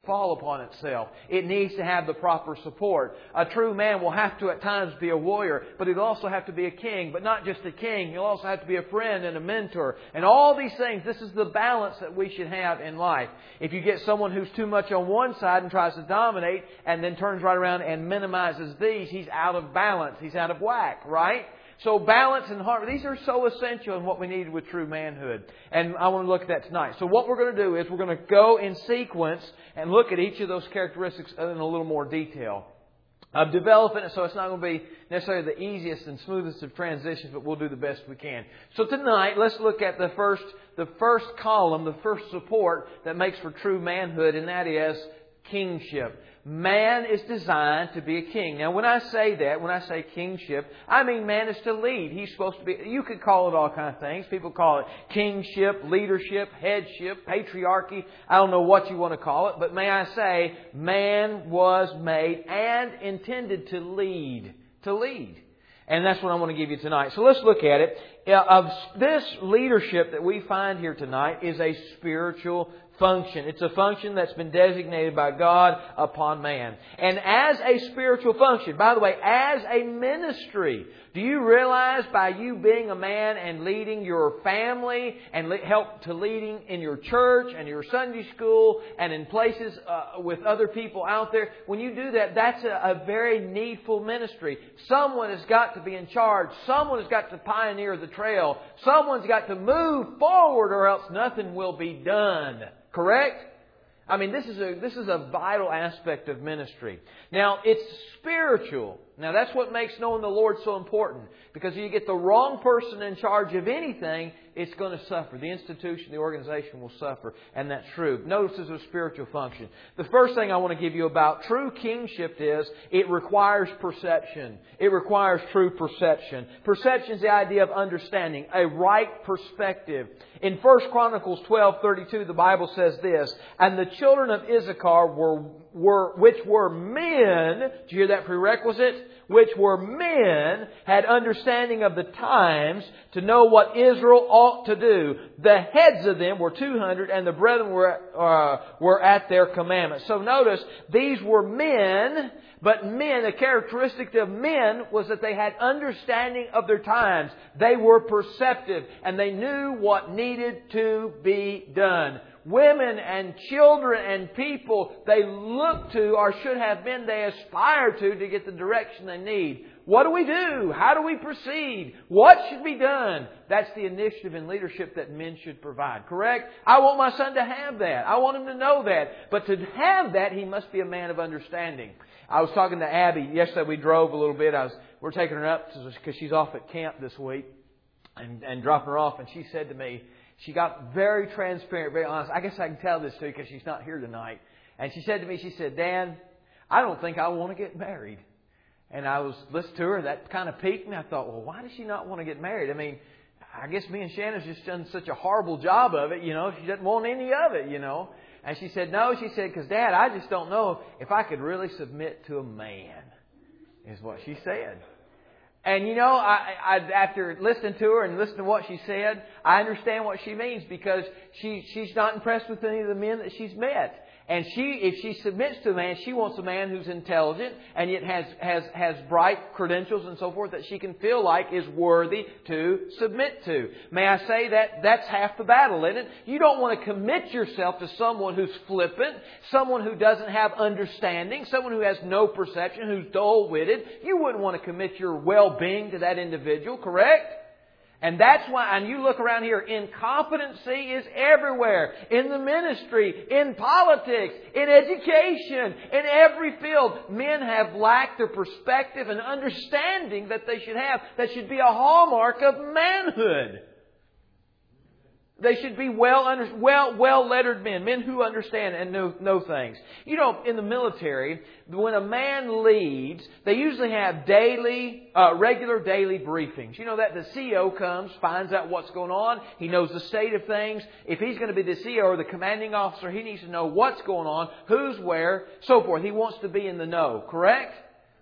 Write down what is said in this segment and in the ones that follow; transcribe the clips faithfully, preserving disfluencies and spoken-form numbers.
fall upon itself. It needs to have the proper support. A true man will have to at times be a warrior, but he'll also have to be a king. But not just a king, he'll also have to be a friend and a mentor. And all these things, this is the balance that we should have in life. If you get someone who's too much on one side and tries to dominate and then turns right around and minimizes these, he's out of balance. He's out of whack, right? So balance and harmony, these are so essential in what we need with true manhood. And I want to look at that tonight. So what we're going to do is we're going to go in sequence and look at each of those characteristics in a little more detail. I'm developing it so it's not going to be necessarily the easiest and smoothest of transitions, but we'll do the best we can. So tonight, let's look at the first, the first column, the first support that makes for true manhood, and that is kingship. Man is designed to be a king. Now, when I say that, when I say kingship, I mean man is to lead. He's supposed to be, you could call it all kinds of things. People call it kingship, leadership, headship, patriarchy. I don't know what you want to call it, but may I say, man was made and intended to lead. To lead. And that's what I want to give you tonight. So let's look at it. Of this leadership that we find here tonight is a spiritual function. It's a function that's been designated by God upon man. And as a spiritual function, by the way, as a ministry, do you realize by you being a man and leading your family and help to leading in your church and your Sunday school and in places uh, with other people out there, when you do that, that's a, a very needful ministry. Someone has got to be in charge. Someone has got to pioneer the trail. Someone's got to move forward or else nothing will be done. Correct? I mean, this is a this is a vital aspect of ministry. Now, it's spiritual. Now, that's what makes knowing the Lord so important. Because if you get the wrong person in charge of anything, it's going to suffer. The institution, the organization will suffer. And that's true. Notice it's a spiritual function. The first thing I want to give you about true kingship is it requires perception. It requires true perception. Perception is the idea of understanding, a right perspective. In First Chronicles twelve thirty-two, the Bible says this, and the children of Issachar were, were which were men, did you hear that prerequisite? Which were men, had understanding of the times to know what Israel ought to do. The heads of them were two hundred, and the brethren were uh, were at their commandments. So notice, these were men, but men, a characteristic of men was that they had understanding of their times. They were perceptive, and they knew what needed to be done. Women and children and people they look to or should have been, they aspire to to get the direction they need. What do we do? How do we proceed? What should be done? That's the initiative and leadership that men should provide. Correct? I want my son to have that. I want him to know that. But to have that, he must be a man of understanding. I was talking to Abby yesterday. We drove a little bit. I was, we're taking her up because she's off at camp this week and, and dropping her off. And she said to me, she got very transparent, very honest. I guess I can tell this to you because she's not here tonight. And she said to me, she said, Dan, I don't think I want to get married. And I was listening to her. That kind of piqued me. I thought, well, why does she not want to get married? I mean, I guess me and Shannon's just done such a horrible job of it. You know, she doesn't want any of it, you know. And she said, no, she said, because Dad, I just don't know if I could really submit to a man, is what she said. And you know, I, I, after listening to her and listening to what she said, I understand what she means because she, she's not impressed with any of the men that she's met. And she, if she submits to a man, she wants a man who's intelligent and yet has, has, has bright credentials and so forth that she can feel like is worthy to submit to. May I say that that's half the battle, isn't it? You don't want to commit yourself to someone who's flippant, someone who doesn't have understanding, someone who has no perception, who's dull-witted. You wouldn't want to commit your well-being to that individual, correct? And that's why, and you look around here, incompetency is everywhere. In the ministry, in politics, in education, in every field. Men have lacked the perspective and understanding that they should have. That should be a hallmark of manhood. They should be well, under, well, well-lettered men, men who understand and know, know things. You know, in the military, when a man leads, they usually have daily, uh, regular daily briefings. You know that the C E O comes, finds out what's going on. He knows the state of things. If he's going to be the C E O or the commanding officer, he needs to know what's going on, who's where, so forth. He wants to be in the know, correct?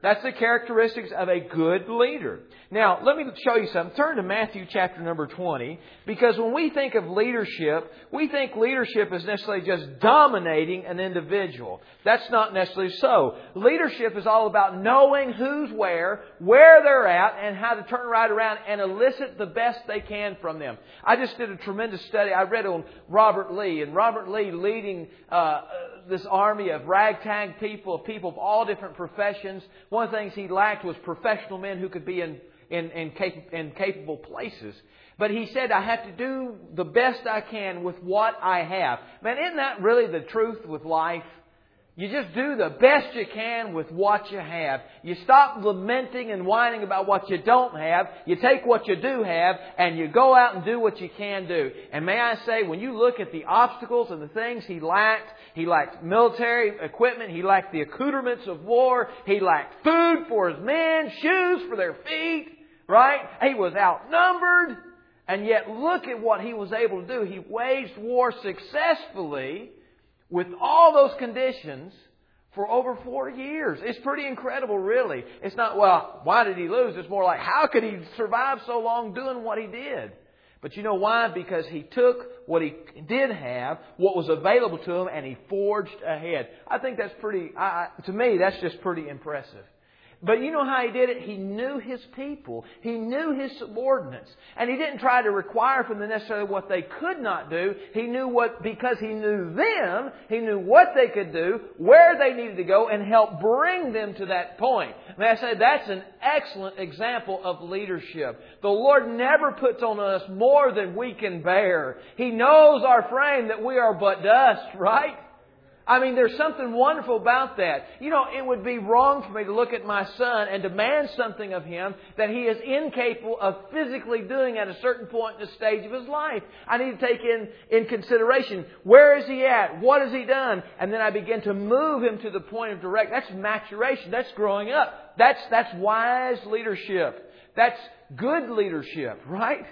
That's the characteristics of a good leader. Now, let me show you something. Turn to Matthew chapter number twenty. Because when we think of leadership, we think leadership is necessarily just dominating an individual. That's not necessarily so. Leadership is all about knowing who's where, where they're at, and how to turn right around and elicit the best they can from them. I just did a tremendous study. I read on Robert Lee. And Robert Lee leading uh, this army of ragtag people, of people of all different professions. One of the things he lacked was professional men who could be in, in, in, cap- in capable places. But he said, I have to do the best I can with what I have. Man, isn't that really the truth with life? You just do the best you can with what you have. You stop lamenting and whining about what you don't have. You take what you do have and you go out and do what you can do. And may I say, when you look at the obstacles and the things he lacked, he lacked military equipment, he lacked the accoutrements of war, he lacked food for his men, shoes for their feet, right? He was outnumbered. And yet look at what he was able to do. He waged war successfully with all those conditions for over four years. It's pretty incredible, really. It's not, well, why did he lose? It's more like, how could he survive so long doing what he did? But you know why? Because he took what he did have, what was available to him, and he forged ahead. I think that's pretty, I, to me, that's just pretty impressive. But you know how he did it? He knew his people. He knew his subordinates. And he didn't try to require from them necessarily what they could not do. He knew what, because he knew them, he knew what they could do, where they needed to go, and help bring them to that point. May I say, that's an excellent example of leadership. The Lord never puts on us more than we can bear. He knows our frame, that we are but dust, right? I mean, there's something wonderful about that. You know, it would be wrong for me to look at my son and demand something of him that he is incapable of physically doing at a certain point in the stage of his life. I need to take in, in consideration, where is he at? What has he done? And then I begin to move him to the point of direct. That's maturation. That's growing up. That's, that's wise leadership. That's good leadership, right?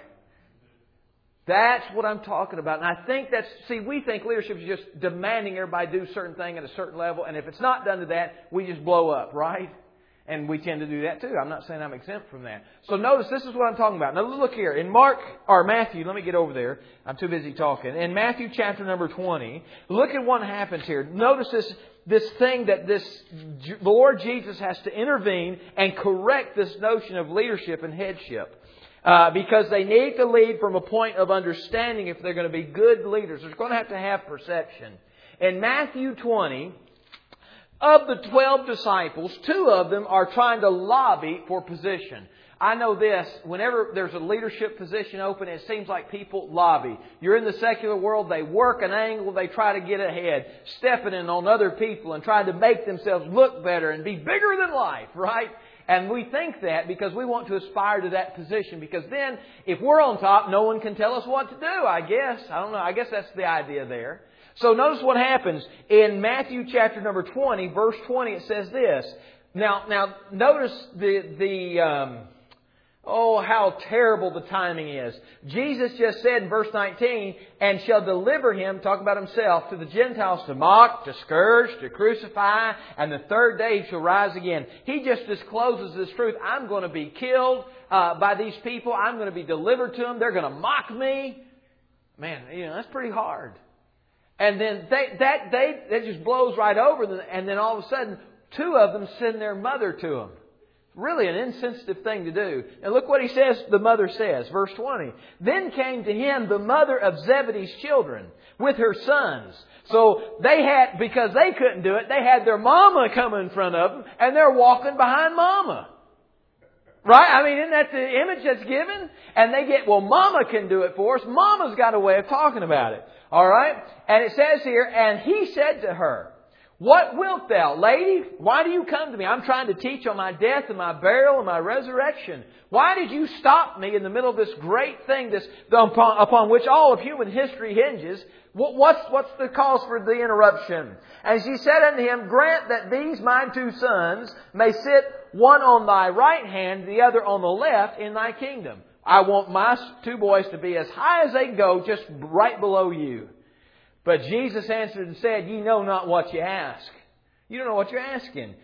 That's what I'm talking about. And I think that's, see, we think leadership is just demanding everybody do a certain thing at a certain level. And if it's not done to that, we just blow up, right? And we tend to do that too. I'm not saying I'm exempt from that. So notice, this is what I'm talking about. Now look here. In Mark, or Matthew, let me get over there. I'm too busy talking. In Matthew chapter number twenty, look at what happens here. Notice this, this thing that this the Lord Jesus has to intervene and correct this notion of leadership and headship. Uh, because they need to lead from a point of understanding if they're going to be good leaders. They're going to have to have perception. In Matthew twenty, of the twelve disciples, two of them are trying to lobby for position. I know this, whenever there's a leadership position open, it seems like people lobby. You're in the secular world, they work an angle, they try to get ahead, stepping in on other people and trying to make themselves look better and be bigger than life, right? And we think that because we want to aspire to that position. Because then, if we're on top, no one can tell us what to do, I guess. I don't know. I guess that's the idea there. So notice what happens. In Matthew chapter number twenty, verse twenty, it says this. Now, now notice the... the um, oh, how terrible the timing is. Jesus just said in verse nineteen, and shall deliver him, talking about himself, to the Gentiles to mock, to scourge, to crucify, and the third day he shall rise again. He just discloses this truth. I'm going to be killed uh, by these people. I'm going to be delivered to them. They're going to mock me. Man, you know, that's pretty hard. And then they, that, they, that just blows right over them. And then all of a sudden, two of them send their mother to them. Really an insensitive thing to do. And look what he says, the mother says, verse twenty. Then came to him the mother of Zebedee's children with her sons. So they had, because they couldn't do it, they had their mama come in front of them and they're walking behind mama. Right? I mean, isn't that the image that's given? And they get, well, mama can do it for us. Mama's got a way of talking about it. All right? And it says here, and he said to her, what wilt thou, lady? Why do you come to me? I'm trying to teach on my death and my burial and my resurrection. Why did you stop me in the middle of this great thing, this upon, upon which all of human history hinges? What, what's, what's the cause for the interruption? And she said unto him, grant that these my two sons may sit one on thy right hand, the other on the left in thy kingdom. I want my two boys to be as high as they can go, just right below you. But Jesus answered and said, ye know not what you ask. You don't know what you're asking.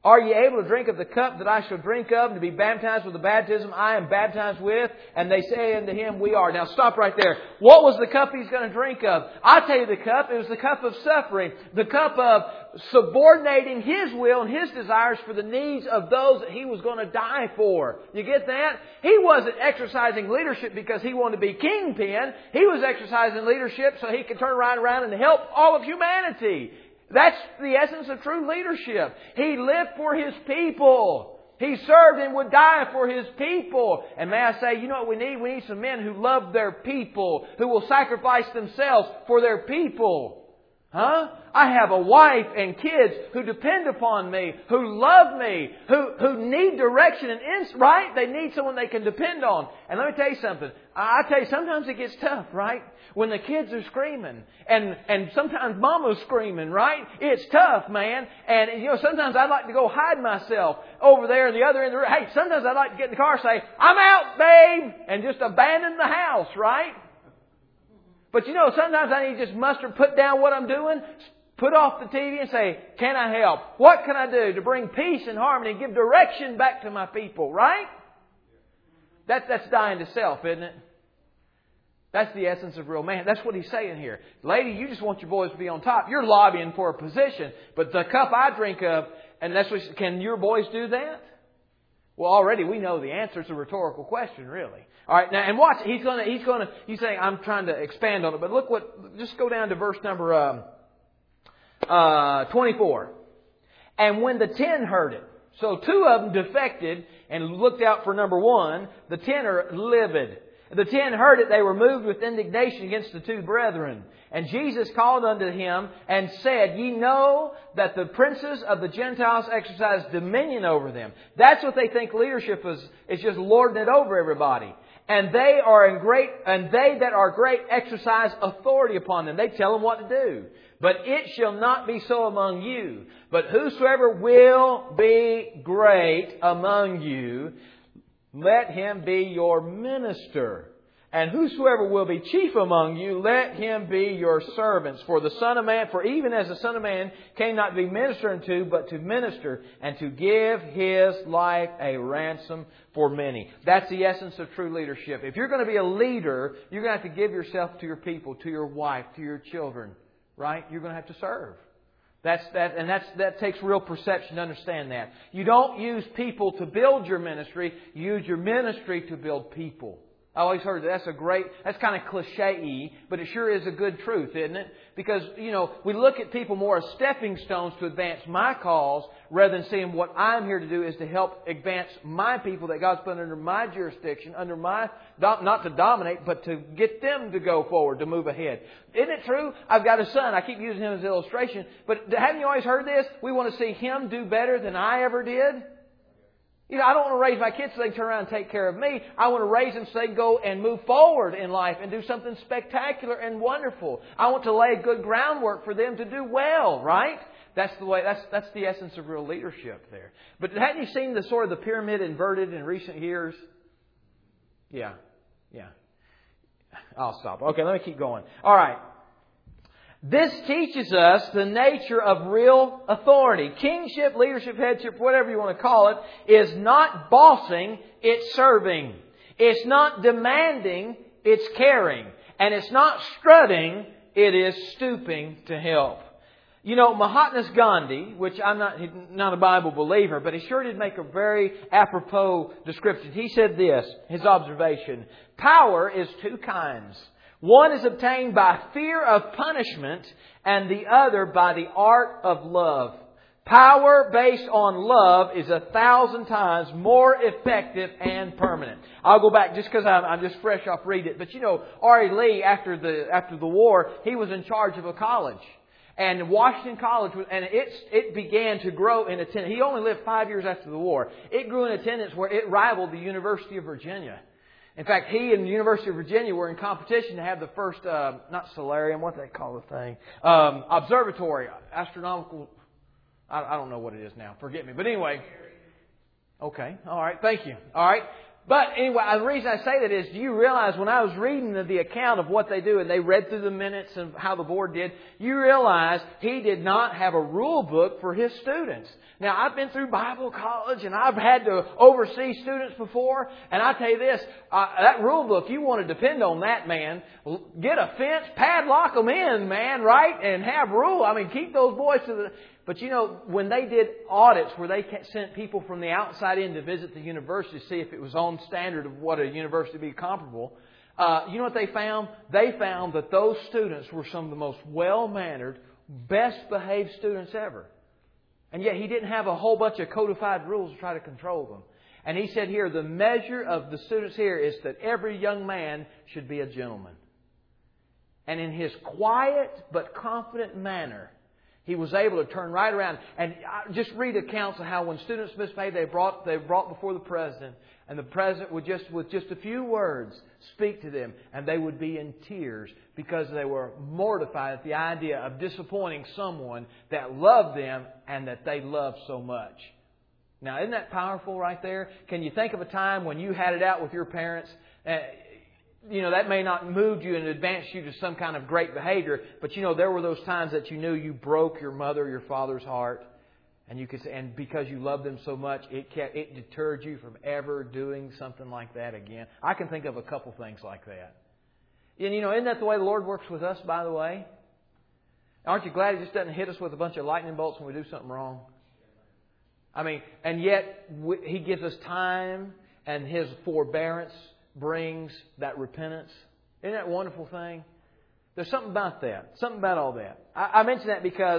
Are ye able to drink of the cup that I shall drink of, and to be baptized with the baptism I am baptized with? And they say unto him, We are. Now stop right there. What was the cup he's going to drink of? I'll tell you the cup. It was the cup of suffering. The cup of subordinating His will and His desires for the needs of those that He was going to die for. You get that? He wasn't exercising leadership because He wanted to be kingpin. He was exercising leadership so He could turn right around and help all of humanity. That's the essence of true leadership. He lived for His people. He served and would die for His people. And may I say, you know what we need? We need some men who love their people, who will sacrifice themselves for their people. Huh? I have a wife and kids who depend upon me, who love me, who, who need direction and insight, right? They need someone they can depend on. And let me tell you something. I tell you, sometimes it gets tough, right? When the kids are screaming and, and sometimes mama's screaming, right? It's tough, man. And, you know, sometimes I'd like to go hide myself over there in the other end of the room. Hey, sometimes I'd like to get in the car and say, I'm out, babe, and just abandon the house, right? But you know, sometimes I need to just muster, put down what I'm doing, put off the T V and say, can I help? What can I do to bring peace and harmony and give direction back to my people, right? That, that's dying to self, isn't it? That's the essence of real man. That's what he's saying here. Lady, you just want your boys to be on top. You're lobbying for a position. But the cup I drink of, and that's what, can your boys do that? Well, already we know the answer. It's a rhetorical question, really. All right, now, and watch, he's going to, he's going to, he's saying, I'm trying to expand on it, but look what, just go down to verse number, um, uh, twenty-four. And when the ten heard it, so two of them defected and looked out for number one, the ten are livid. The ten heard it, they were moved with indignation against the two brethren. And Jesus called unto him and said, Ye know that the princes of the Gentiles exercise dominion over them. That's what they think leadership is, is just lording it over everybody. And they are in great, and they that are great exercise authority upon them. They tell them what to do. But it shall not be so among you. But whosoever will be great among you, let him be your minister. And whosoever will be chief among you, let him be your servants. For the Son of Man, for even as the Son of Man came not to be ministered unto, but to minister, and to give His life a ransom for many. That's the essence of true leadership. If you're going to be a leader, you're going to have to give yourself to your people, to your wife, to your children. Right? You're going to have to serve. That's that, and that's that takes real perception to understand that. You don't use people to build your ministry. You use your ministry to build people. I always heard that. That's a great, that's kind of cliche-y, but it sure is a good truth, isn't it? Because, you know, we look at people more as stepping stones to advance my cause rather than seeing what I'm here to do is to help advance my people that God's put under my jurisdiction, under my, not to dominate, but to get them to go forward, to move ahead. Isn't it true? I've got a son. I keep using him as an illustration. But haven't you always heard this? We want to see him do better than I ever did. You know, I don't want to raise my kids so they can turn around and take care of me. I want to raise them so they can go and move forward in life and do something spectacular and wonderful. I want to lay a good groundwork for them to do well, right? That's the way. That's that's the essence of real leadership there. But hadn't you seen the sort of the pyramid inverted in recent years? Yeah, yeah. I'll stop. Okay, let me keep going. All right. This teaches us the nature of real authority. Kingship, leadership, headship, whatever you want to call it, is not bossing, it's serving. It's not demanding, it's caring. And it's not strutting, it is stooping to help. You know, Mahatma Gandhi, which I'm not, not a Bible believer, but he sure did make a very apropos description. He said this, his observation, power is two kinds. One is obtained by fear of punishment and the other by the art of love. Power based on love is a thousand times more effective and permanent. I'll go back just because I'm, I'm just fresh off reading it. But you know, R E Lee, after the, after the war, he was in charge of a college. And Washington College, was, and it, it began to grow in attendance. He only lived five years after the war. It grew in attendance where it rivaled the University of Virginia. In fact, he and the University of Virginia were in competition to have the first, uh, not solarium, what do they call the thing? Um, observatory, astronomical, I, I don't know what it is now, forget me. But anyway, okay, all right, thank you. All right, But anyway, the reason I say that is, do you realize when I was reading the, the account of what they do, and they read through the minutes and how the board did, you realize he did not have a rule book for his students. Now, I've been through Bible college, and I've had to oversee students before, and I tell you this, uh, that rule book, you want to depend on that, man. Get a fence, padlock them in, man, right? And have rule. I mean, keep those boys to the... But you know, when they did audits where they sent people from the outside in to visit the university to see if it was on standard of what a university would be comparable, uh, you know what they found? They found that those students were some of the most well-mannered, best-behaved students ever. And yet he didn't have a whole bunch of codified rules to try to control them. And he said here, the measure of the students here is that every young man should be a gentleman. And in his quiet but confident manner, he was able to turn right around. And just read accounts of how when students misbehaved, they brought they brought before the president. And the president would just, with just a few words, speak to them. And they would be in tears because they were mortified at the idea of disappointing someone that loved them and that they loved so much. Now, isn't that powerful right there? Can you think of a time when you had it out with your parents? Uh, You know, that may not move you and advance you to some kind of great behavior. But, you know, there were those times that you knew you broke your mother or your father's heart. And you could say, and because you loved them so much, it kept, it deterred you from ever doing something like that again. I can think of a couple things like that. And, you know, isn't that the way the Lord works with us, by the way? Aren't you glad He just doesn't hit us with a bunch of lightning bolts when we do something wrong? I mean, and yet He gives us time, and His forbearance brings that repentance. Isn't that a wonderful thing? There's something about that. Something about all that. I, I mention that because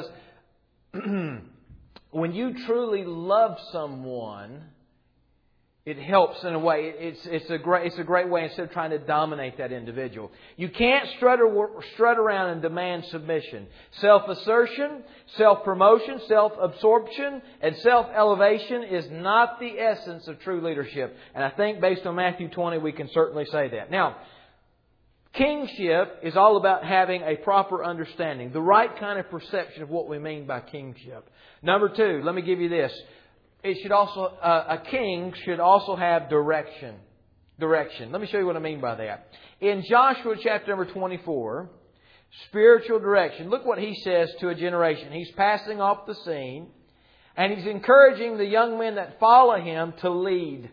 when you truly love someone, it helps in a way. It's it's a great it's a great way instead of trying to dominate that individual. You can't strut, or, strut around and demand submission. Self-assertion, self-promotion, self-absorption, and self-elevation is not the essence of true leadership. And I think based on Matthew twenty, we can certainly say that. Now, kingship is all about having a proper understanding, the right kind of perception of what we mean by kingship. Number two, let me give you this. It should also uh, a king should also have direction. Direction. Let me show you what I mean by that. In Joshua chapter number twenty-four, spiritual direction. Look what he says to a generation. He's passing off the scene, and he's encouraging the young men that follow him to lead.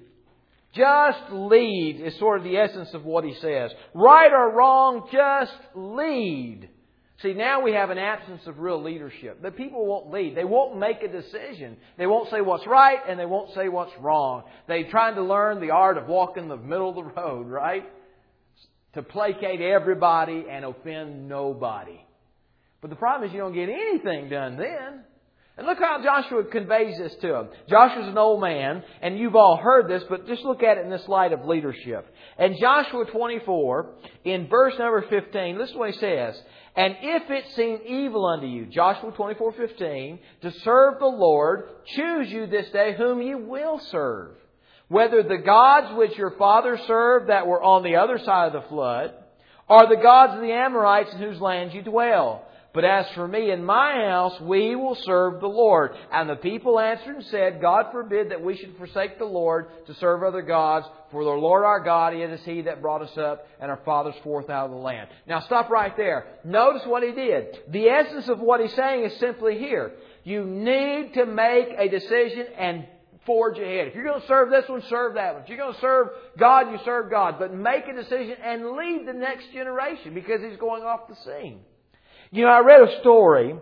Just lead is sort of the essence of what he says. Right or wrong, just lead. See, now we have an absence of real leadership. The people won't lead. They won't make a decision. They won't say what's right and they won't say what's wrong. They're trying to learn the art of walking the middle of the road, right? To placate everybody and offend nobody. But the problem is you don't get anything done then. And look how Joshua conveys this to them. Joshua's an old man, and you've all heard this, but just look at it in this light of leadership. And Joshua twenty-four, in verse number fifteen, listen to what he says. And if it seem evil unto you, Joshua twenty-four fifteen, to serve the Lord, choose you this day whom you will serve. Whether the gods which your fathers served that were on the other side of the flood, or the gods of the Amorites in whose lands you dwell. But as for me and my house, we will serve the Lord. And the people answered and said, God forbid that we should forsake the Lord to serve other gods. For the Lord our God, it is He that brought us up and our fathers forth out of the land. Now stop right there. Notice what he did. The essence of what he's saying is simply here. You need to make a decision and forge ahead. If you're going to serve this one, serve that one. If you're going to serve God, you serve God. But make a decision and lead the next generation because He's going off the scene. You know, I read a story.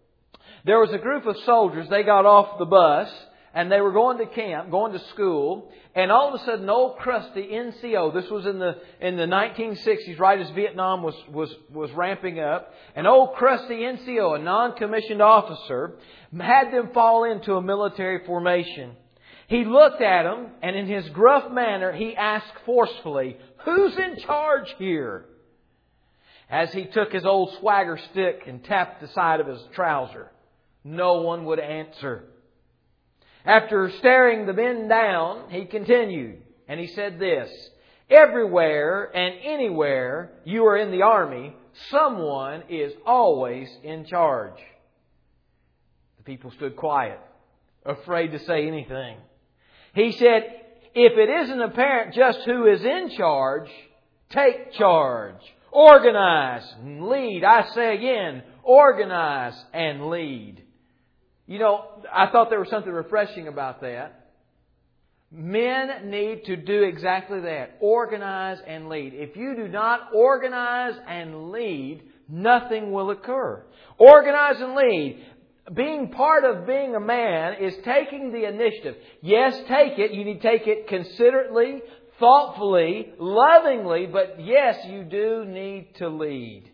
There was a group of soldiers. They got off the bus and they were going to camp, going to school. And all of a sudden, old crusty N C O, this was in the in the nineteen sixties, right as Vietnam was, was, was ramping up. And old crusty N C O, a non-commissioned officer, had them fall into a military formation. He looked at them and in his gruff manner, he asked forcefully, "Who's in charge here?" As he took his old swagger stick and tapped the side of his trouser, no one would answer. After staring the men down, he continued, and he said this, "Everywhere and anywhere you are in the army, someone is always in charge." The people stood quiet, afraid to say anything. He said, if it isn't apparent just who is in charge, take charge. Organize and lead. I say again, organize and lead. You know, I thought there was something refreshing about that. Men need to do exactly that. Organize and lead. If you do not organize and lead, nothing will occur. Organize and lead. Being part of being a man is taking the initiative. Yes, take it. You need to take it considerately, thoughtfully, lovingly, but yes, you do need to lead.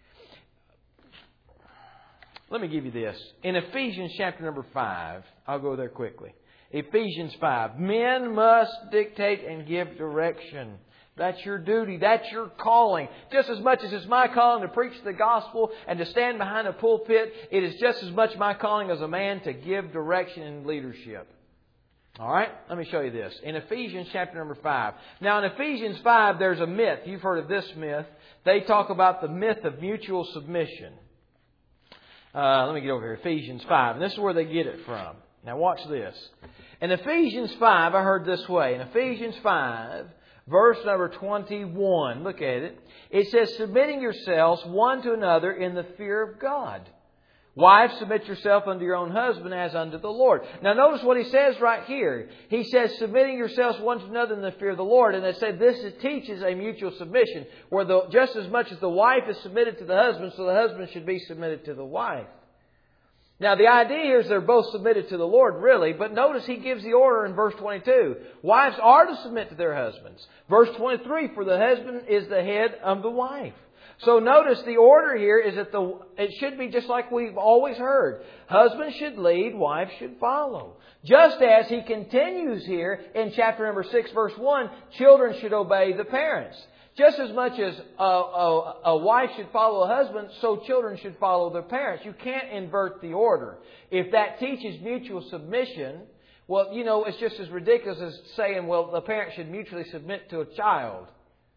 Let me give you this. In Ephesians chapter number five, I'll go there quickly. Ephesians five. Men must dictate and give direction. That's your duty. That's your calling. Just as much as it's my calling to preach the gospel and to stand behind a pulpit, it is just as much my calling as a man to give direction and leadership. All right? Let me show you this. In Ephesians chapter number five. Now in Ephesians five, there's a myth. You've heard of this myth. They talk about the myth of mutual submission. Uh, let me get over here. Ephesians five. And this is where they get it from. Now watch this. In Ephesians five, I heard this way. In Ephesians five, verse number twenty-one, look at it. It says, submitting yourselves one to another in the fear of God. Wives, submit yourself unto your own husband as unto the Lord. Now notice what he says right here. He says, submitting yourselves one to another in the fear of the Lord. And they said this teaches a mutual submission, where the, just as much as the wife is submitted to the husband, so the husband should be submitted to the wife. Now the idea here is they're both submitted to the Lord, really, but notice he gives the order in verse twenty-two. Wives are to submit to their husbands. Verse twenty-three, for the husband is the head of the wife. So notice the order here is that the it should be just like we've always heard. Husband should lead, wife should follow. Just as he continues here in chapter number six, verse one, children should obey the parents. Just as much as a, a, a wife should follow a husband, so children should follow their parents. You can't invert the order. If that teaches mutual submission, well, you know, it's just as ridiculous as saying, well, the parent should mutually submit to a child.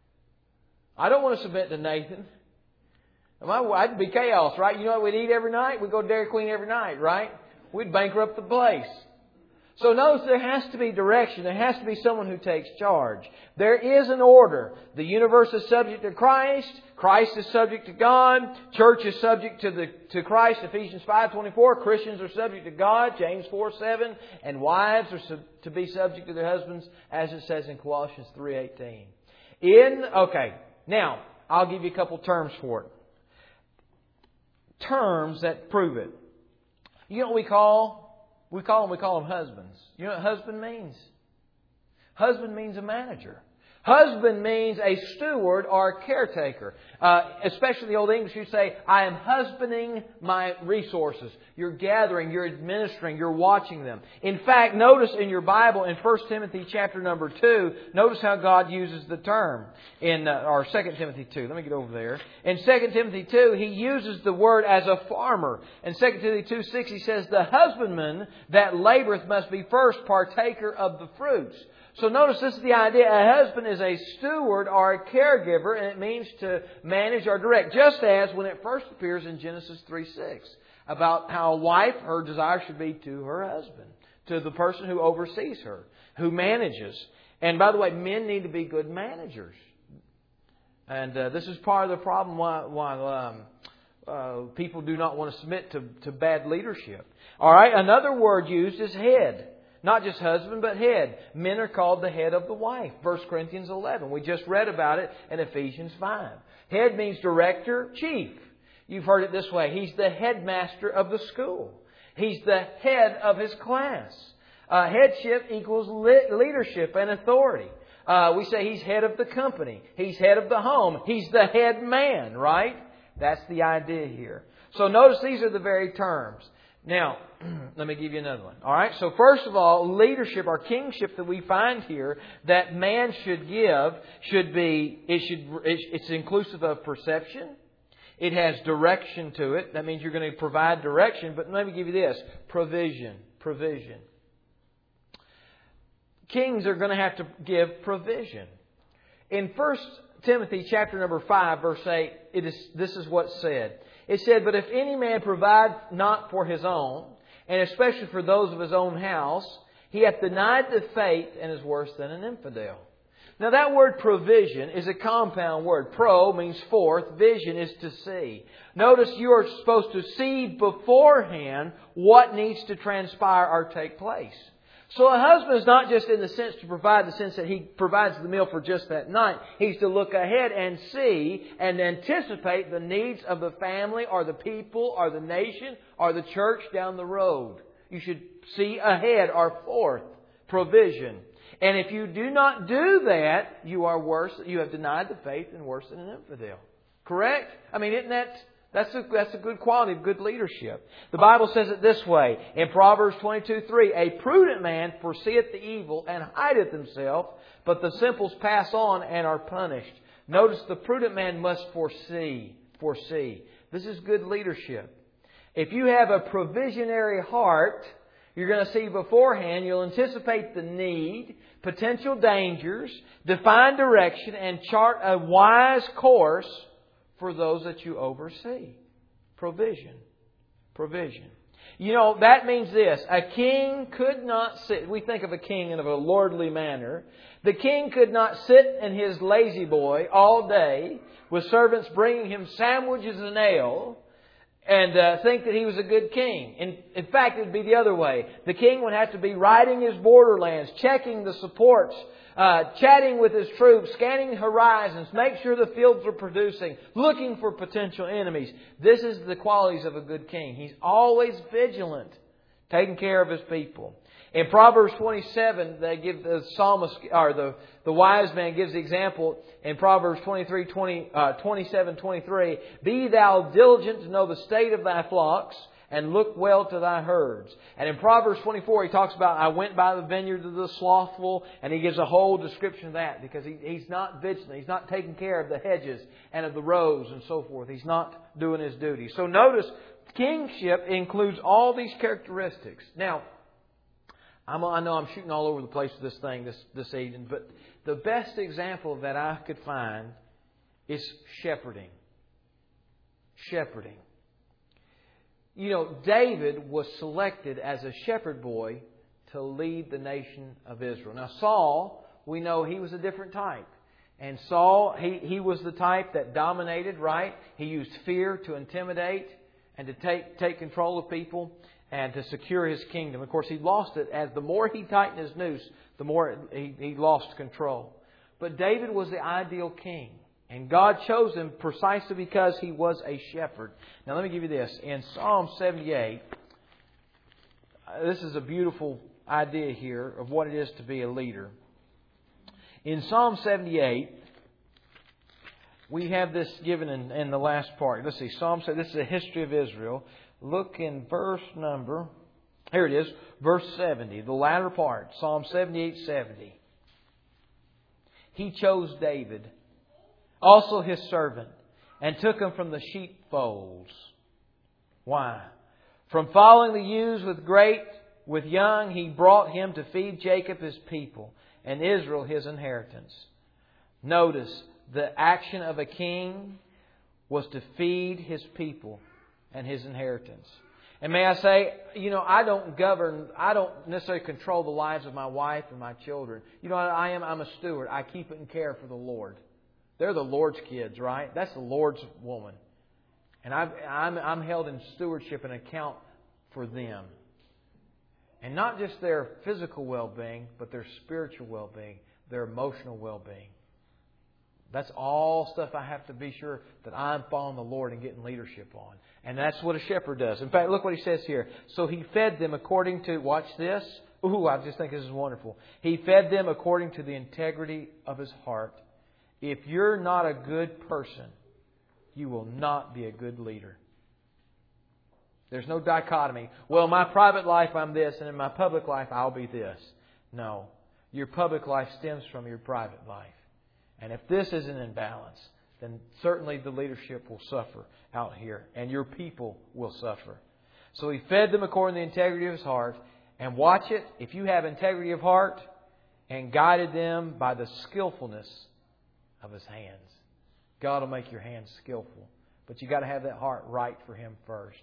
I don't want to submit to Nathan. I'd be chaos, right? You know what we'd eat every night? We'd go to Dairy Queen every night, right? We'd bankrupt the place. So notice there has to be direction. There has to be someone who takes charge. There is an order. The universe is subject to Christ. Christ is subject to God. Church is subject to the to Christ. Ephesians five twenty-four. Christians are subject to God. James four seven. And wives are sub, to be subject to their husbands, as it says in Colossians three eighteen. In okay, now I'll give you a couple terms for it. Terms that prove it. You know what we call? We call them, we call them husbands. You know what husband means? Husband means a manager. Husband means a steward or a caretaker. Uh, especially the Old English, you say, I am husbanding my resources. You're gathering, you're administering, you're watching them. In fact, notice in your Bible, in First Timothy chapter number two, notice how God uses the term. In uh, or Second Timothy two. Let me get over there. In Second Timothy two, he uses the word as a farmer. In Second Timothy two six, he says, the husbandman that laboreth must be first partaker of the fruits. So notice this is the idea. A husband is a steward or a caregiver, and it means to manage or direct. Just as when it first appears in Genesis three six, about how a wife, her desire should be to her husband, to the person who oversees her, who manages. And by the way, men need to be good managers. And uh, this is part of the problem why, why um, uh, people do not want to submit to, to bad leadership. All right, another word used is head. Not just husband, but head. Men are called the head of the wife. First Corinthians eleven. We just read about it in Ephesians five. Head means director, chief. You've heard it this way. He's the headmaster of the school. He's the head of his class. Uh, headship equals le- leadership and authority. Uh, we say he's head of the company. He's head of the home. He's the head man, right? That's the idea here. So notice these are the very terms. Now, let me give you another one. All right. So first of all, leadership or kingship that we find here that man should give should be, it should, it's inclusive of perception. It has direction to it. That means you're going to provide direction. But let me give you this. Provision. Provision. Kings are going to have to give provision. In First Timothy chapter number five, verse eight, it is, this is what's said. It said, but if any man provide not for his own, and especially for those of his own house, He hath denied the faith and is worse than an infidel. Now that word provision is a compound word. Pro means forth. Vision is to see. Notice you are supposed to see beforehand what needs to transpire or take place. So a husband is not just in the sense to provide, the sense that he provides the meal for just that night. He's to look ahead and see and anticipate the needs of the family or the people or the nation or the church down the road. You should see ahead or forth. Provision. And if you do not do that, you are worse. You have denied the faith and worse than an infidel. Correct? I mean, isn't that that's a that's a good quality of good leadership. The Bible says it this way in Proverbs twenty-two three: a prudent man foreseeth the evil and hideth himself, but the simples pass on and are punished. Notice the prudent man must foresee. Foresee. This is good leadership. If you have a provisionary heart, you're going to see beforehand, you'll anticipate the need, potential dangers, define direction, and chart a wise course for those that you oversee. Provision. Provision. You know, that means this. A king could not sit. We think of a king in a lordly manner. The king could not sit in his lazy boy all day with servants bringing him sandwiches and ale and uh, think that he was a good king. In, in fact, it would be the other way. The king would have to be riding his borderlands, checking the supports, uh, chatting with his troops, scanning horizons, make sure the fields are producing, looking for potential enemies. This is the qualities of a good king. He's always vigilant, taking care of his people. In Proverbs twenty-seven, they give the psalmist, or the, the wise man gives the example in Proverbs twenty-three, twenty, uh, twenty-seven, twenty-three. Be thou diligent to know the state of thy flocks, and look well to thy herds. And in Proverbs twenty-four, he talks about, I went by the vineyard of the slothful, and he gives a whole description of that, because he, he's not vigilant. He's not taking care of the hedges and of the rows and so forth. He's not doing his duty. So notice, kingship includes all these characteristics. Now, I'm, I know I'm shooting all over the place with this thing this, this evening, but the best example that I could find is shepherding. Shepherding. You know, David was selected as a shepherd boy to lead the nation of Israel. Now, Saul, we know he was a different type. And Saul, he, he was the type that dominated, right? He used fear to intimidate and to take, take control of people and to secure his kingdom. Of course, he lost it as the more he tightened his noose, the more he, he lost control. But David was the ideal king. And God chose him precisely because he was a shepherd. Now let me give you this. In Psalm seventy-eight, this is a beautiful idea here of what it is to be a leader. In Psalm seventy-eight, we have this given in, in the last part. Let's see, Psalm this is a history of Israel. Look in verse number, here it is, verse seventy, the latter part, Psalm seventy-eight seventy. He chose David, also his servant, and took him from the sheepfolds. Why? From following the ewes with great, with young, he brought him to feed Jacob his people, and Israel his inheritance. Notice, the action of a king was to feed his people and his inheritance. And may I say, you know, I don't govern, I don't necessarily control the lives of my wife and my children. You know, I am, I'm a steward. I keep it in care for the Lord. They're the Lord's kids, right? That's the Lord's woman. And I've, I'm, I'm held in stewardship and account for them. And not just their physical well-being, but their spiritual well-being, their emotional well-being. That's all stuff I have to be sure that I'm following the Lord and getting leadership on. And that's what a shepherd does. In fact, look what he says here. So he fed them according to, watch this. Ooh, I just think this is wonderful. He fed them according to the integrity of his heart. If you're not a good person, you will not be a good leader. There's no dichotomy. Well, in my private life I'm this, and in my public life I'll be this. No. Your public life stems from your private life. And if this isn't in balance, then certainly the leadership will suffer out here. And your people will suffer. So he fed them according to the integrity of his heart. And watch it, if you have integrity of heart, and guided them by the skillfulness of his hands. God will make your hands skillful. But you got to have that heart right for him first.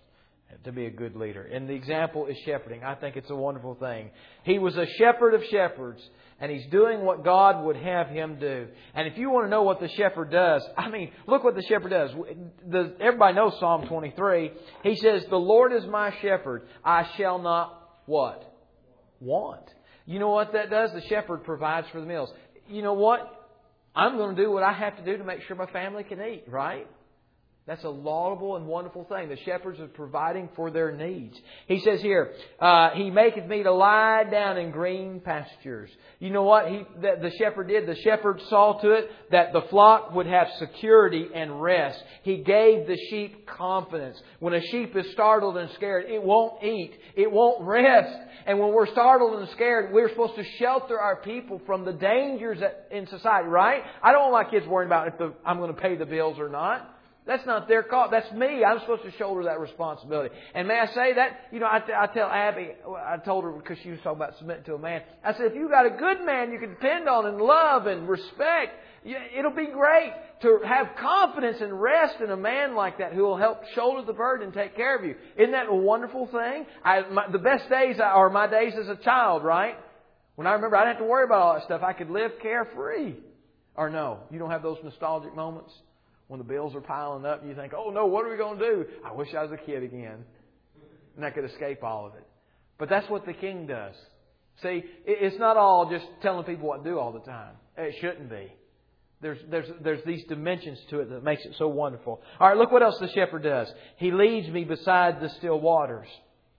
to be a good leader. And the example is shepherding. I think it's a wonderful thing. He was a shepherd of shepherds, and he's doing what God would have him do. And if you want to know what the shepherd does, I mean, look what the shepherd does. The, everybody knows Psalm twenty-three. He says, "The Lord is my shepherd. I shall not," what? Want. You know what that does? The shepherd provides for the meals. You know what? I'm going to do what I have to do to make sure my family can eat, right? That's a laudable and wonderful thing. The shepherds are providing for their needs. He says here, uh, He maketh me to lie down in green pastures. You know what he, the, the shepherd did? The shepherd saw to it that the flock would have security and rest. He gave the sheep confidence. When a sheep is startled and scared, it won't eat. It won't rest. And when we're startled and scared, we're supposed to shelter our people from the dangers in society, right? I don't want my kids worrying about if the, I'm going to pay the bills or not. That's not their call. That's me. I'm supposed to shoulder that responsibility. And may I say that? You know, I, I tell Abby, I told her because she was talking about submitting to a man. I said, if you got a good man you can depend on and love and respect, it'll be great to have confidence and rest in a man like that who will help shoulder the burden and take care of you. Isn't that a wonderful thing? I, my, the best days are my days as a child, right? When I remember I didn't have to worry about all that stuff. I could live carefree. Or no, you don't have those nostalgic moments? When the bills are piling up and you think, oh no, what are we going to do? I wish I was a kid again. And I could escape all of it. But that's what the King does. See, it's not all just telling people what to do all the time. It shouldn't be. There's, there's, there's these dimensions to it that makes it so wonderful. All right, look what else the shepherd does. He leads me beside the still waters.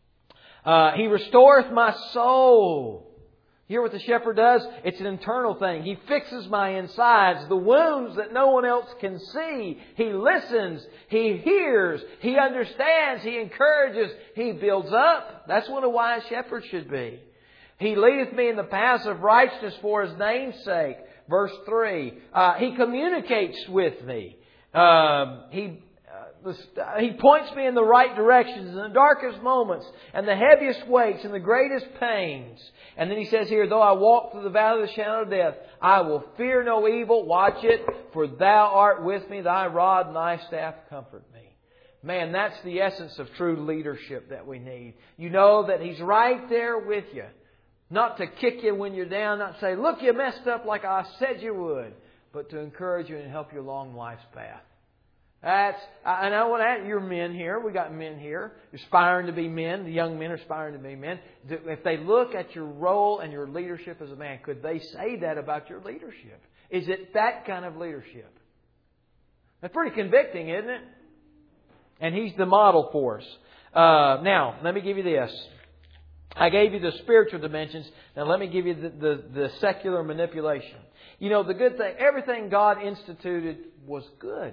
Uh, he restoreth my soul. You hear what the shepherd does? It's an internal thing. He fixes my insides, the wounds that no one else can see. He listens. He hears. He understands. He encourages. He builds up. That's what a wise shepherd should be. He leadeth me in the paths of righteousness for His name's sake. Verse three. Uh, he communicates with me. Uh, he... He points me in the right directions in the darkest moments and the heaviest weights and the greatest pains. And then he says here, though I walk through the valley of the shadow of death, I will fear no evil. Watch it. For Thou art with me. Thy rod and Thy staff comfort me. Man, that's the essence of true leadership that we need. You know that He's right there with you. Not to kick you when you're down. Not to say, look, you messed up like I said you would. But to encourage you and help you along life's path. That's, and I want to add, you're men here. We got men here aspiring to be men. The young men are aspiring to be men. If they look at your role and your leadership as a man, could they say that about your leadership? Is it that kind of leadership? That's pretty convicting, isn't it? And He's the model for us. Uh, now, let me give you this. I gave you the spiritual dimensions. Now let me give you the, the, the secular manipulation. You know, the good thing, everything God instituted was good.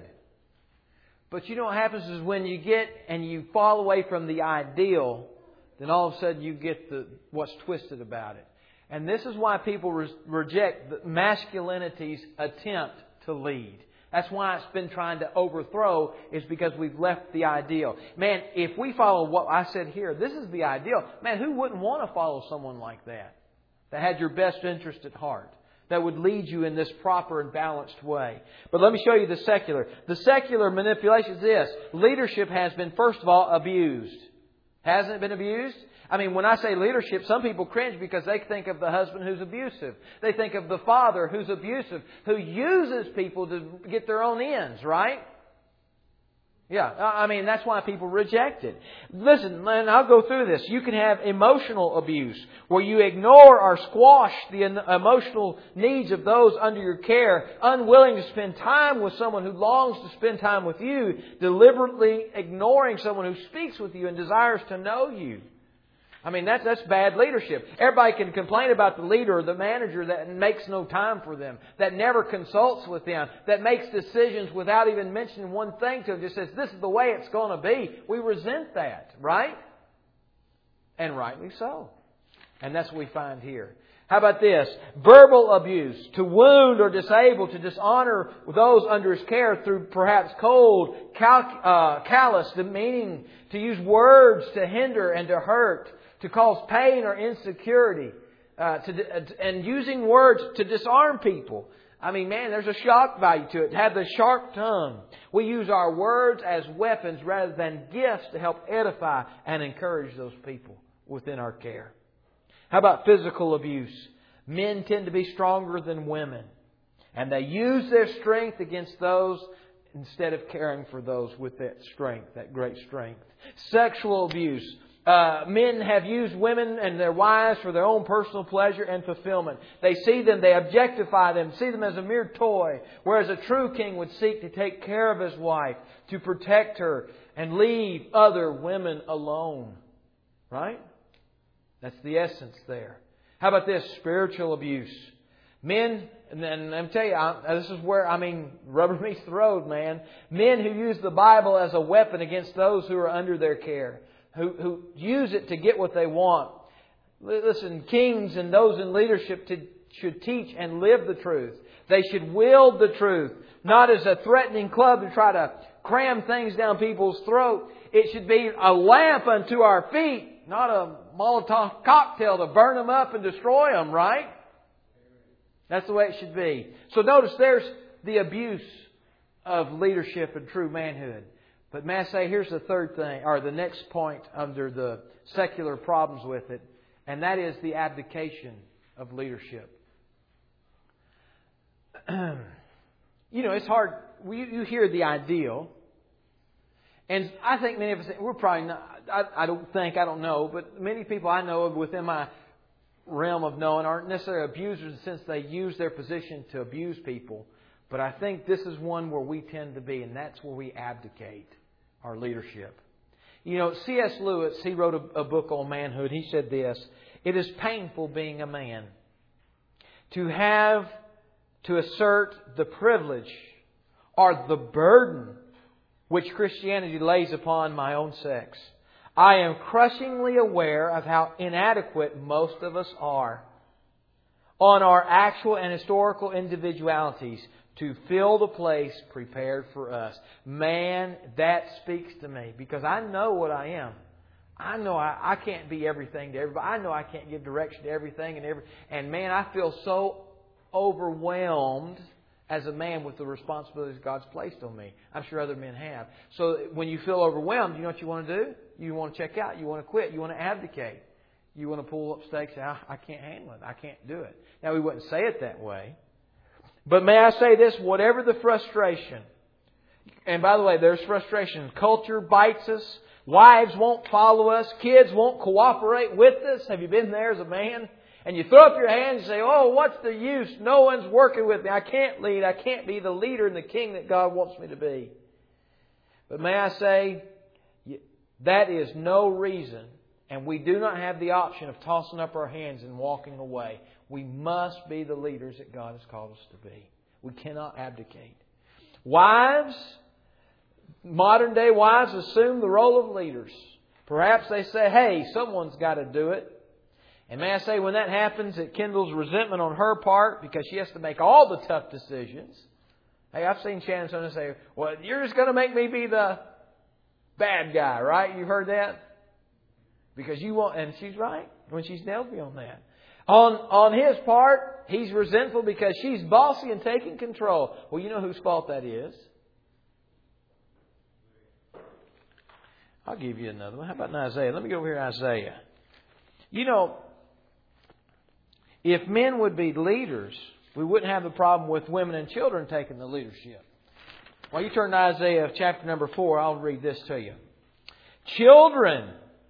But you know what happens is when you get and you fall away from the ideal, then all of a sudden you get the what's twisted about it. And this is why people re- reject masculinity's attempt to lead. That's why it's been trying to overthrow, is because we've left the ideal. Man, if we follow what I said here, this is the ideal. Man, who wouldn't want to follow someone like that? That had your best interest at heart. That would lead you in this proper and balanced way. But let me show you the secular. The secular manipulation is this. Leadership has been, first of all, abused. Hasn't it been abused? I mean, when I say leadership, some people cringe because they think of the husband who's abusive. They think of the father who's abusive, who uses people to get their own ends, right? Yeah, I mean, that's why people reject it. Listen, and I'll go through this. You can have emotional abuse, where you ignore or squash the emotional needs of those under your care, unwilling to spend time with someone who longs to spend time with you, deliberately ignoring someone who speaks with you and desires to know you. I mean, that's, that's bad leadership. Everybody can complain about the leader or the manager that makes no time for them, that never consults with them, that makes decisions without even mentioning one thing to them, just says, this is the way it's going to be. We resent that, right? And rightly so. And that's what we find here. How about this? Verbal abuse, to wound or disable, to dishonor those under his care through perhaps cold, cal- uh, callous demeaning, to use words to hinder and to hurt, to cause pain or insecurity, uh, to, uh, and using words to disarm people. I mean, man, there's a shock value to it. To have the sharp tongue. We use our words as weapons rather than gifts to help edify and encourage those people within our care. How about physical abuse? Men tend to be stronger than women. And they use their strength against those instead of caring for those with that strength, that great strength. Sexual abuse. Uh, men have used women and their wives for their own personal pleasure and fulfillment. They see them, they objectify them, see them as a mere toy. Whereas a true king would seek to take care of his wife, to protect her, and leave other women alone. Right? That's the essence there. How about this? Spiritual abuse. Men, and then let me tell you, I, this is where, I mean, rubber meets the road, man. Men who use the Bible as a weapon against those who are under their care. Who, who use it to get what they want. Listen, kings and those in leadership to, should teach and live the truth. They should wield the truth. Not as a threatening club to try to cram things down people's throat. It should be a lamp unto our feet. Not a Molotov cocktail to burn them up and destroy them, right? That's the way it should be. So notice there's the abuse of leadership and true manhood. But may I say, here's the third thing, or the next point under the secular problems with it, and that is the abdication of leadership. You know, it's hard. You, you hear the ideal, and I think many of us, we're probably not, I, I don't think, I don't know, but many people I know of within my realm of knowing aren't necessarily abusers in the sense they use their position to abuse people. But I think this is one where we tend to be, and that's where we abdicate our leadership. You know, C S Lewis, he wrote a, a book on manhood. He said this: "It is painful being a man, to have to assert the privilege or the burden which Christianity lays upon my own sex. I am crushingly aware of how inadequate most of us are on our actual and historical individualities to fill the place prepared for us." Man, that speaks to me because I know what I am. I know I, I can't be everything to everybody. I know I can't give direction to everything and every. And man, I feel so overwhelmed as a man with the responsibilities God's placed on me. I'm sure other men have. So when you feel overwhelmed, you know what you want to do? You want to check out. You want to quit. You want to abdicate. You want to pull up stakes and say, I, I can't handle it. I can't do it. Now, we wouldn't say it that way. But may I say this, whatever the frustration, and by the way, there's frustration. Culture bites us. Wives won't follow us. Kids won't cooperate with us. Have you been there as a man? And you throw up your hands and say, oh, what's the use? No one's working with me. I can't lead. I can't be the leader and the king that God wants me to be. But may I say, that is no reason, and we do not have the option of tossing up our hands and walking away. We must be the leaders that God has called us to be. We cannot abdicate. Wives, modern day wives assume the role of leaders. Perhaps they say, hey, someone's got to do it. And may I say, when that happens, it kindles resentment on her part because she has to make all the tough decisions. Hey, I've seen Shannon sometimes say, well, you're just going to make me be the bad guy, right? You've heard that? Because you want, and she's right when she's nailed me on that. On, on his part, he's resentful because she's bossy and taking control. Well, you know whose fault that is. I'll give you another one. How about in Isaiah? Let me go over here to Isaiah. You know, if men would be leaders, we wouldn't have the problem with women and children taking the leadership. Well, you turn to Isaiah chapter number four, I'll read this to you. Children.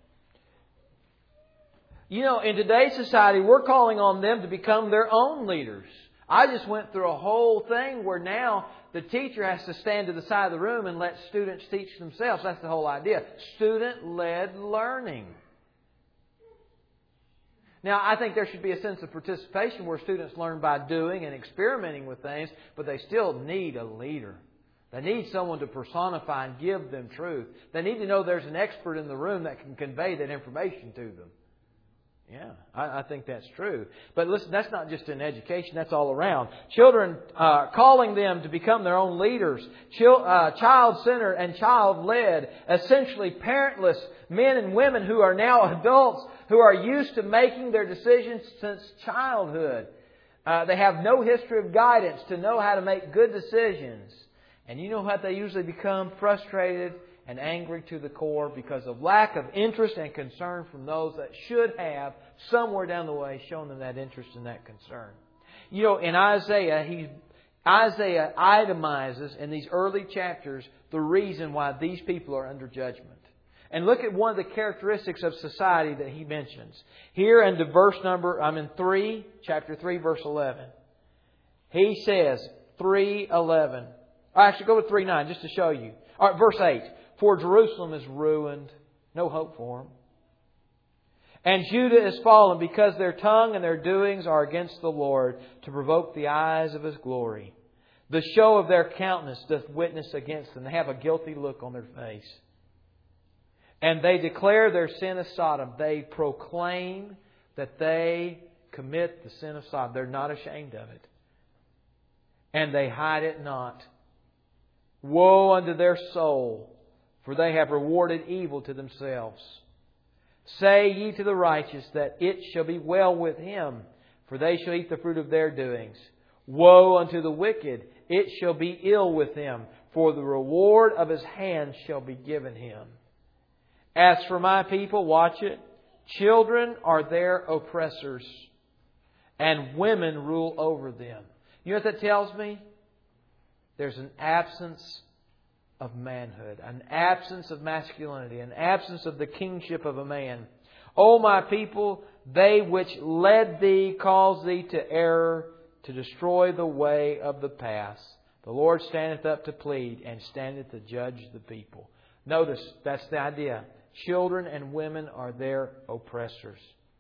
You know, in today's society, we're calling on them to become their own leaders. I just went through a whole thing where now the teacher has to stand to the side of the room and let students teach themselves. That's the whole idea. Student-led learning. Now, I think there should be a sense of participation where students learn by doing and experimenting with things, but they still need a leader. They need someone to personify and give them truth. They need to know there's an expert in the room that can convey that information to them. Yeah, I, I think that's true. But listen, that's not just in education, that's all around. Children, uh, calling them to become their own leaders. Chil- uh, child-centered and child-led. Essentially parentless men and women who are now adults who are used to making their decisions since childhood. Uh, they have no history of guidance to know how to make good decisions. And you know what they usually become? Frustrated and angry to the core because of lack of interest and concern from those that should have, somewhere down the way, shown them that interest and that concern. You know, in Isaiah, he, Isaiah itemizes in these early chapters the reason why these people are under judgment. And look at one of the characteristics of society that he mentions. Here in the verse number, I'm in three, chapter three, verse eleven. He says, three eleven. Actually, go to three nine just to show you. All right, verse eight. For Jerusalem is ruined, no hope for them. And Judah is fallen because their tongue and their doings are against the Lord to provoke the eyes of His glory. The show of their countenance doth witness against them. They have a guilty look on their face. And they declare their sin of Sodom. They proclaim that they commit the sin of Sodom. They're not ashamed of it. And they hide it not. Woe unto their soul, for they have rewarded evil to themselves. Say ye to the righteous that it shall be well with him, for they shall eat the fruit of their doings. Woe unto the wicked, it shall be ill with him, for the reward of his hand shall be given him. As for my people, watch it, children are their oppressors, and women rule over them. You know what that tells me? There's an absence of manhood, an absence of masculinity, an absence of the kingship of a man. O my people, they which led thee cause thee to error, to destroy the way of the path. The Lord standeth up to plead, and standeth to judge the people. Notice, that's the idea. Children and women are their oppressors.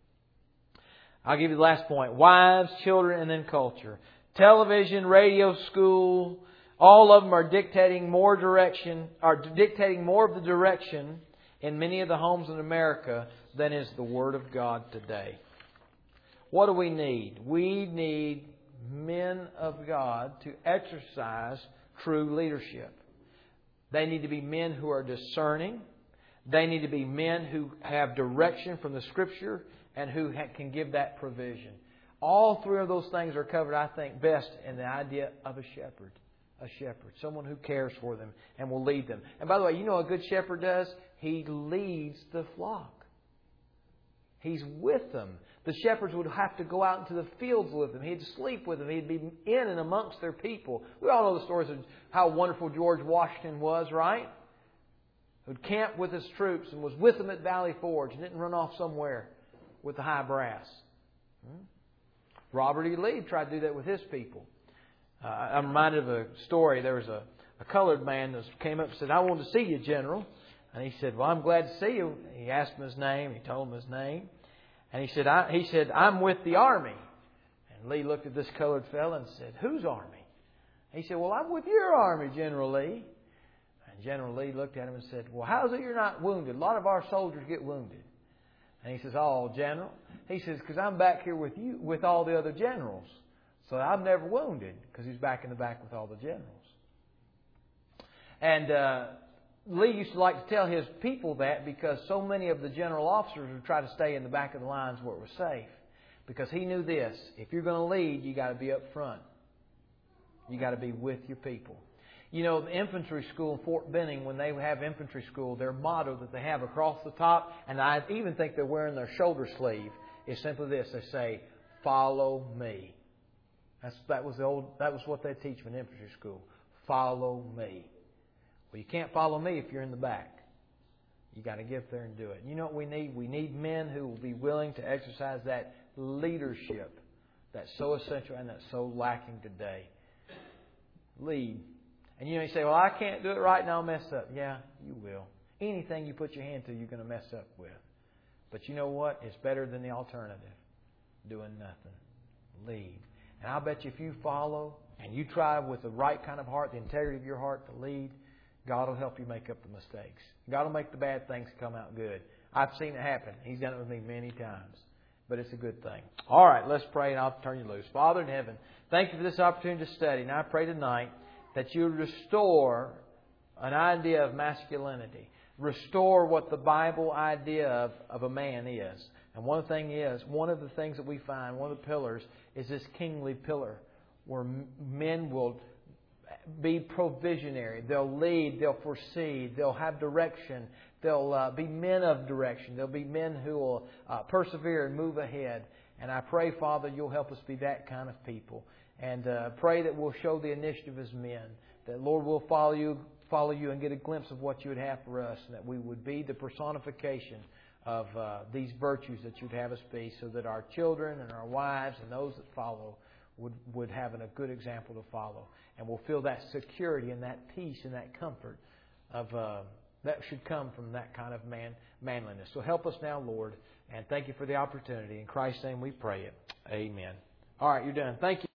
I'll give you the last point. Wives, children, and then culture. Television, radio, school, all of them are dictating more direction, are dictating more of the direction in many of the homes in America than is the Word of God today. What do we need? We need men of God to exercise true leadership. They need to be men who are discerning. They need to be men who have direction from the Scripture and who can give that provision. All three of those things are covered, I think, best in the idea of a shepherd. A shepherd. Someone who cares for them and will lead them. And by the way, you know what a good shepherd does? He leads the flock. He's with them. The shepherds would have to go out into the fields with them. He'd sleep with them. He'd be in and amongst their people. We all know the stories of how wonderful George Washington was, right? Who'd camped with his troops and was with them at Valley Forge and didn't run off somewhere with the high brass. Hmm? Robert E. Lee tried to do that with his people. Uh, I'm reminded of a story. There was a, a colored man that came up and said, I want to see you, General. And he said, well, I'm glad to see you. He asked him his name. He told him his name. And he said, I, he said, I'm with the Army. And Lee looked at this colored fellow and said, whose Army? He said, well, I'm with your Army, General Lee. And General Lee looked at him and said, well, how is it you're not wounded? A lot of our soldiers get wounded. And he says, oh, General. He says, because I'm back here with you, with all the other generals. So I'm never wounded, because he's back in the back with all the generals. And uh, Lee used to like to tell his people that because so many of the general officers would try to stay in the back of the lines where it was safe. Because he knew this, if you're going to lead, you got to be up front. You got to be with your people. You know, the infantry school in Fort Benning, when they have infantry school, their motto that they have across the top, and I even think they're wearing their shoulder sleeve, is simply this. They say, follow me. That's, that was the old. That was what they teach in infantry school. Follow me. Well, you can't follow me if you're in the back. You got to get there and do it. You know what we need? We need men who will be willing to exercise that leadership that's so essential and that's so lacking today. Lead. And you know, you say, well, I can't do it right and I'll mess up. Yeah, you will. Anything you put your hand to, you're going to mess up with. But you know what? It's better than the alternative. Doing nothing. Lead. And I'll bet you if you follow and you try with the right kind of heart, the integrity of your heart to lead, God will help you make up the mistakes. God will make the bad things come out good. I've seen it happen. He's done it with me many times. But it's a good thing. All right, let's pray and I'll turn you loose. Father in heaven, thank you for this opportunity to study. And I pray tonight that you restore an idea of masculinity. Restore what the Bible idea of, of a man is. And one thing is, one of the things that we find, one of the pillars, is this kingly pillar, where men will be provisionary. They'll lead, they'll foresee, they'll have direction, they'll uh, be men of direction. They'll be men who will uh, persevere and move ahead. And I pray, Father, you'll help us be that kind of people. And uh, pray that we'll show the initiative as men. That, Lord, we'll follow you, follow you and get a glimpse of what you would have for us. And that we would be the personification of uh, these virtues that you'd have us be, so that our children and our wives and those that follow would, would have a good example to follow. And we'll feel that security and that peace and that comfort of uh, that should come from that kind of man manliness. So help us now, Lord, and thank you for the opportunity. In Christ's name we pray it. Amen. All right, you're done. Thank you.